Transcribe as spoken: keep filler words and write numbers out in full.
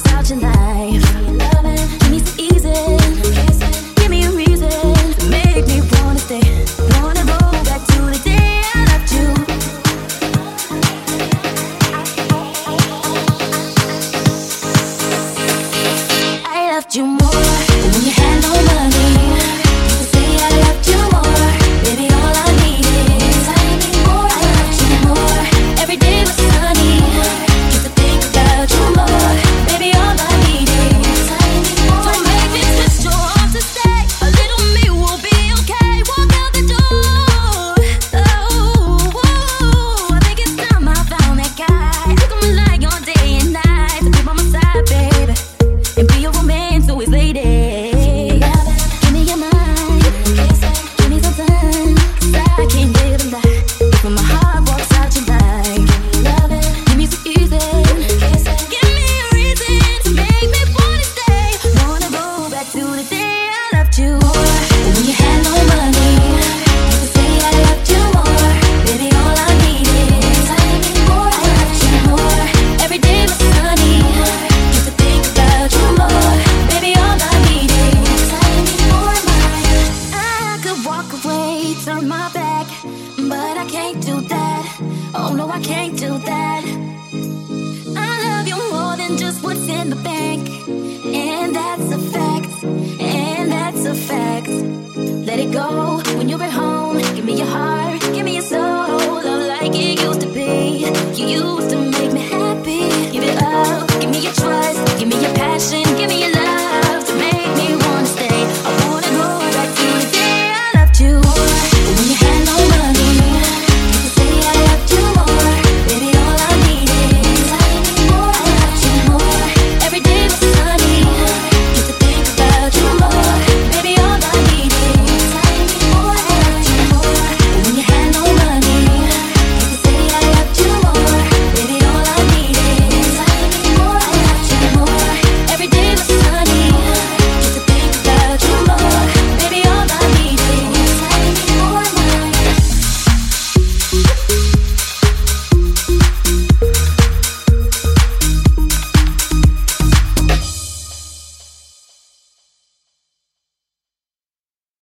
out your life. Give me some easy, give me a reason to make me wanna stay. Wanna go back to the day I loved you. I loved you more when you had no money. You could say I loved you more. Baby, all I need is I need more. I loved you more. Every day was sunny. Just to think about you more. Baby, all I need is I need more. Don't make me twist your arm to stay. A little me will be okay. Walk out the door. Oh, I think it's time I found that guy. You can rely on day and night to be by my side, baby, and be your romance always, lady. Give me your mind, give me some time, 'cause I can't live a lie. When my heart walks out your life, give me some easy, give me a reason to make me wanna stay. Wanna go back to the day I loved you more. When you had no money, you could say I loved you more. Baby, all I need is I need more. I loved you more. Every day was sunny. Just to think about you more. Baby, all I need is I need more. I could walk away, turn my back, but I can't do that. Oh no, I can't do that. I love you more than just what's in the bank.